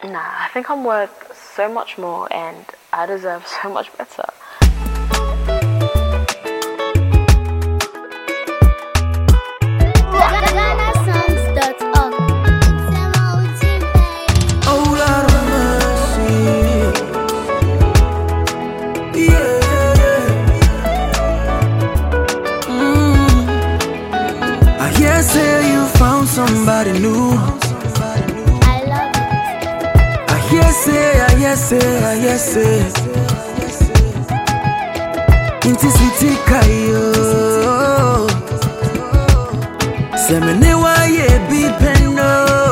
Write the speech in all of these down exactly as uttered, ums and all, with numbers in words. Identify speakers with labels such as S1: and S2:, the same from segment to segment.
S1: Nah, I think I'm worth so much more and I deserve so much better.
S2: Say you found somebody new.
S3: I love it.
S2: I hear say, I hear say, I hear say. Inti sweetie kayo. Se me ne wa ye bi peno.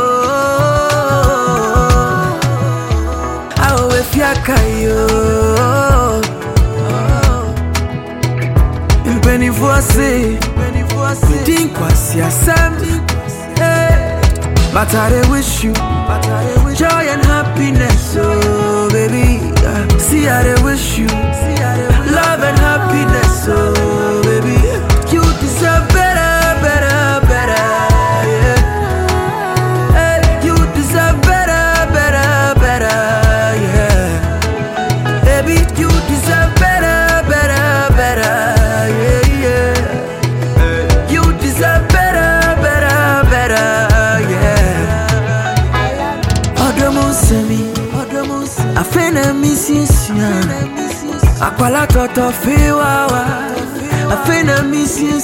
S2: Awe fia kayo. Impeni voice. Didn't quite but I wish you joy and happiness, oh baby. See, I wish you love and happiness, oh baby. You deserve better, better, better, yeah. Hey, you deserve better, better, better, yeah. Baby, you deserve better, better, better, yeah, yeah. I finna miss you, Aquala toto fiwawa. I finna miss you,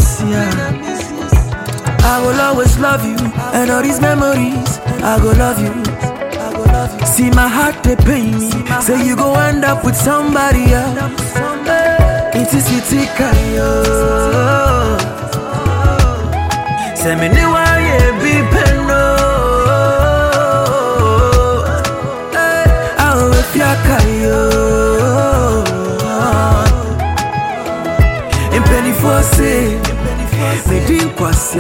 S2: I will always love you, and all these memories, I go love you. See my heart they pain me. Say you go end up with somebody else. It is you take yo. Say me ni wa ye be peno. Impeni force, me didn't quite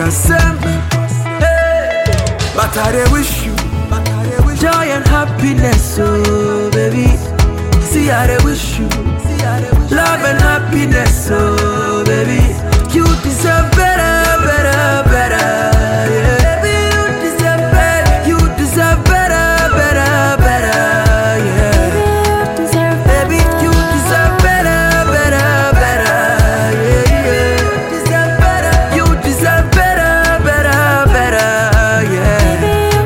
S2: but I wish you joy and happiness, oh baby. See, I wish you love and happiness, oh baby. You deserve better, better, better, yeah. Baby, you deserve better, you deserve better, better, better, yeah. Baby, you deserve better, better, better, yeah, yeah. Deserve better, you deserve better, better, better, yeah.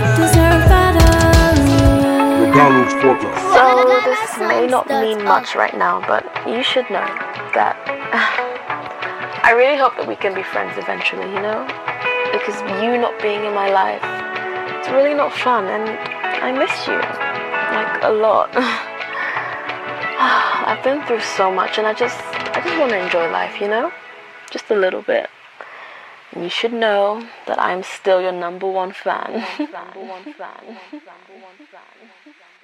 S1: So this may not mean much right now, but you should know that I really hope that we can be friends eventually, you know? Because you not being in my life, it's really not fun, and I miss you, like, a lot. I've been through so much, and I just, I just want to enjoy life, you know? Just a little bit. And you should know that I'm still your number one fan. Number one fan. Number one fan.